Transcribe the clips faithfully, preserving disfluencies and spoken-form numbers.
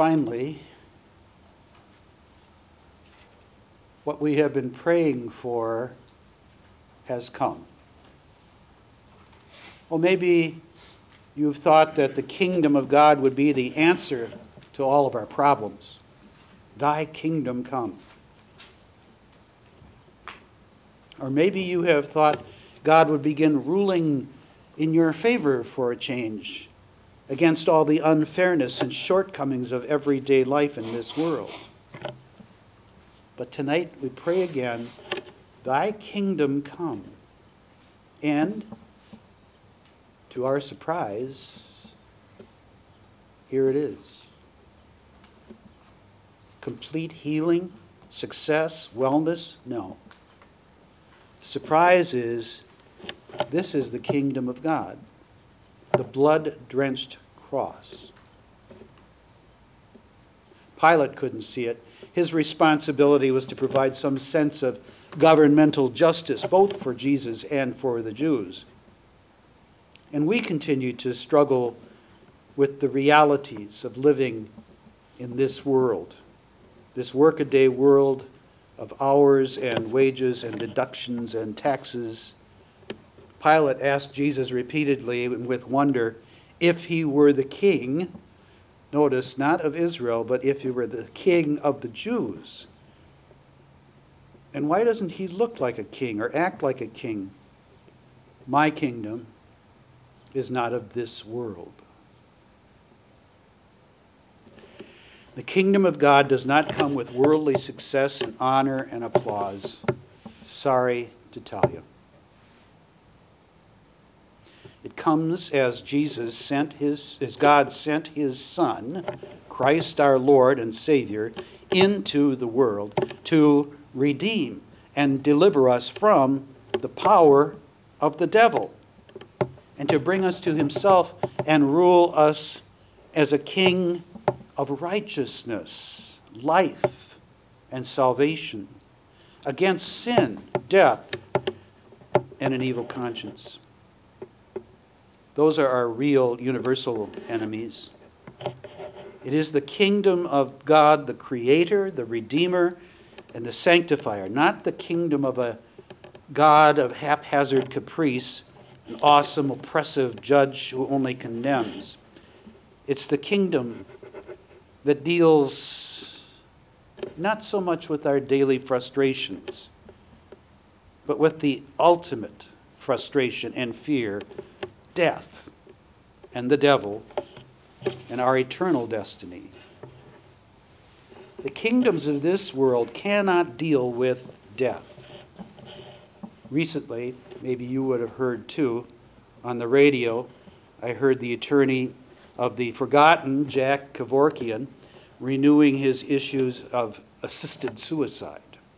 finally, what we have been praying for has come. Well, maybe you've thought that the kingdom of God would be the answer to all of our problems. Thy kingdom come. Or maybe you have thought God would begin ruling in your favor for a change, against all the unfairness and shortcomings of everyday life in this world. But tonight we pray again, thy kingdom come. And to our surprise, here it is. Complete healing, success, wellness? No. Surprise is, this is the kingdom of God. The blood-drenched cross. Pilate couldn't see it. His responsibility was to provide some sense of governmental justice, both for Jesus and for the Jews. And we continue to struggle with the realities of living in this world, this workaday world of hours and wages and deductions and taxes. Pilate asked Jesus repeatedly and with wonder if he were the king, notice, not of Israel, but if he were the king of the Jews. And why doesn't he look like a king or act like a king? My kingdom is not of this world. The kingdom of God does not come with worldly success and honor and applause. Sorry to tell you. It comes as Jesus sent his, as God sent his Son, Christ our Lord and Savior, into the world to redeem and deliver us from the power of the devil, and to bring us to himself and rule us as a king of righteousness, life, and salvation, against sin, death, and an evil conscience. Those are our real universal enemies. It is the kingdom of God, the Creator, the Redeemer, and the Sanctifier, not the kingdom of a God of haphazard caprice, an awesome, oppressive judge who only condemns. It's the kingdom that deals not so much with our daily frustrations, but with the ultimate frustration and fear, death, and the devil, and our eternal destiny. The kingdoms of this world cannot deal with death. Recently, maybe you would have heard too, on the radio, I heard the attorney of the forgotten Jack Kevorkian renewing his issues of assisted suicide.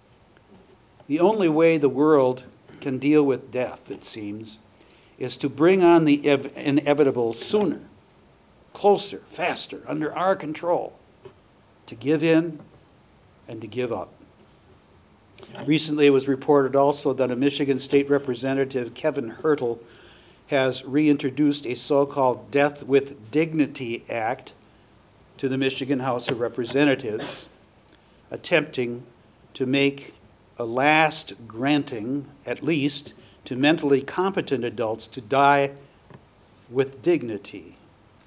The only way the world can deal with death, it seems, is to bring on the ev- inevitable sooner, closer, faster, under our control, to give in and to give up. Recently it was reported also that a Michigan State Representative, Kevin Hurtle, has reintroduced a so-called Death with Dignity Act to the Michigan House of Representatives, attempting to make a last granting, at least, to mentally competent adults to die with dignity,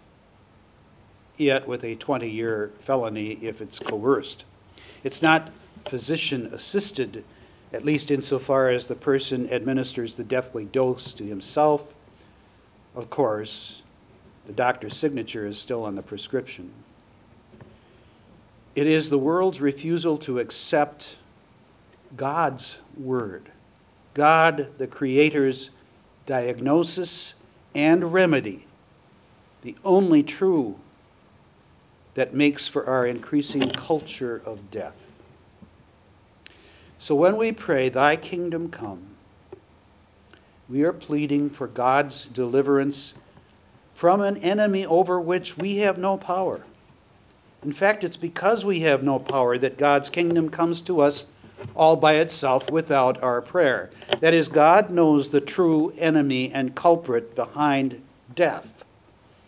yet with a twenty-year felony if it's coerced. It's not physician-assisted, at least insofar as the person administers the deathly dose to himself. Of course, the doctor's signature is still on the prescription. It is the world's refusal to accept God's word, God, the Creator's diagnosis and remedy, the only true, that makes for our increasing culture of death. So when we pray, thy kingdom come, we are pleading for God's deliverance from an enemy over which we have no power. In fact, it's because we have no power that God's kingdom comes to us all by itself without our prayer. That is, God knows the true enemy and culprit behind death.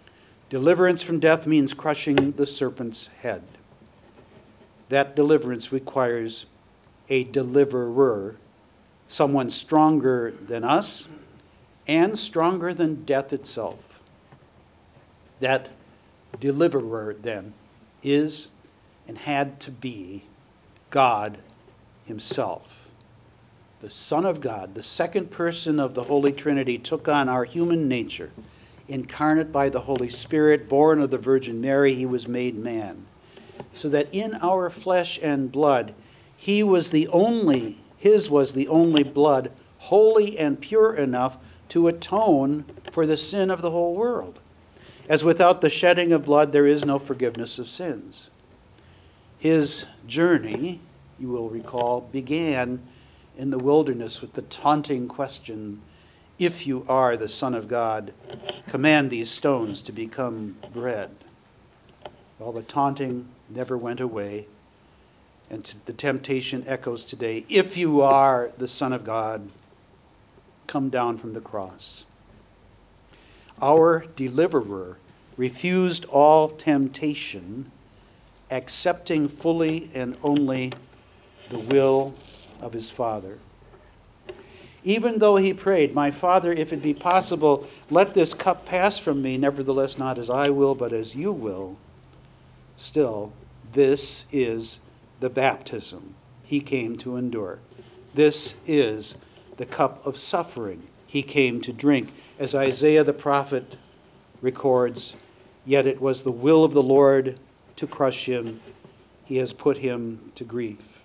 Deliverance from death means crushing the serpent's head. That deliverance requires a deliverer, someone stronger than us and stronger than death itself. That deliverer, then, is and had to be God himself. The Son of God, the second person of the Holy Trinity, took on our human nature. Incarnate by the Holy Spirit, born of the Virgin Mary, he was made man. So that in our flesh and blood, he was the only, his was the only blood holy and pure enough to atone for the sin of the whole world. As without the shedding of blood, there is no forgiveness of sins. His journey, you will recall, began in the wilderness with the taunting question, if you are the Son of God, command these stones to become bread. Well, the taunting never went away, and the temptation echoes today. If you are the Son of God, come down from the cross. Our deliverer refused all temptation, accepting fully and only the will of his Father. Even though he prayed, my Father, if it be possible, let this cup pass from me, nevertheless not as I will, but as you will. Still, this is the baptism he came to endure. This is the cup of suffering he came to drink. As Isaiah the prophet records, yet it was the will of the Lord to crush him. He has put him to grief.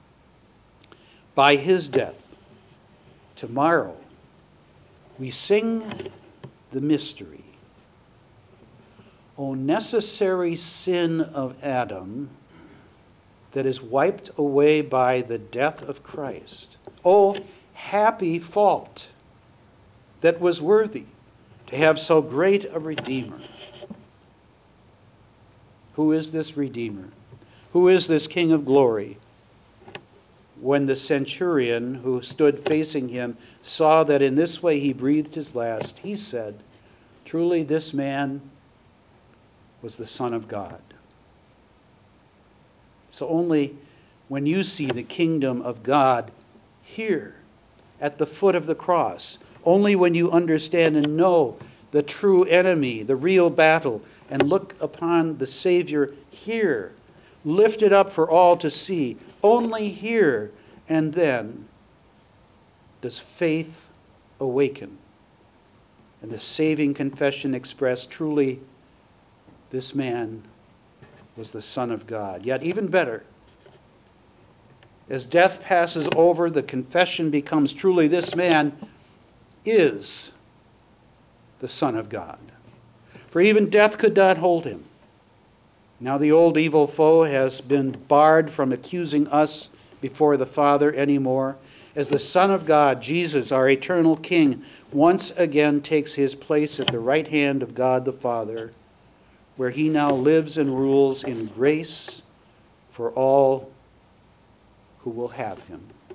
By his death, tomorrow, we sing the mystery. O necessary sin of Adam that is wiped away by the death of Christ. O happy fault that was worthy to have so great a Redeemer. Who is this Redeemer? Who is this King of glory? When the centurion who stood facing him saw that in this way he breathed his last, he said, truly this man was the Son of God. So only when you see the kingdom of God here at the foot of the cross, only when you understand and know the true enemy, the real battle, and look upon the Savior here, lifted up for all to see, only here and then does faith awaken and the saving confession express, truly this man was the Son of God. Yet even better, as death passes over, the confession becomes, truly this man is the Son of God. For even death could not hold him. Now the old evil foe has been barred from accusing us before the Father anymore, as the Son of God, Jesus, our eternal King, once again takes his place at the right hand of God the Father, where he now lives and rules in grace for all who will have him.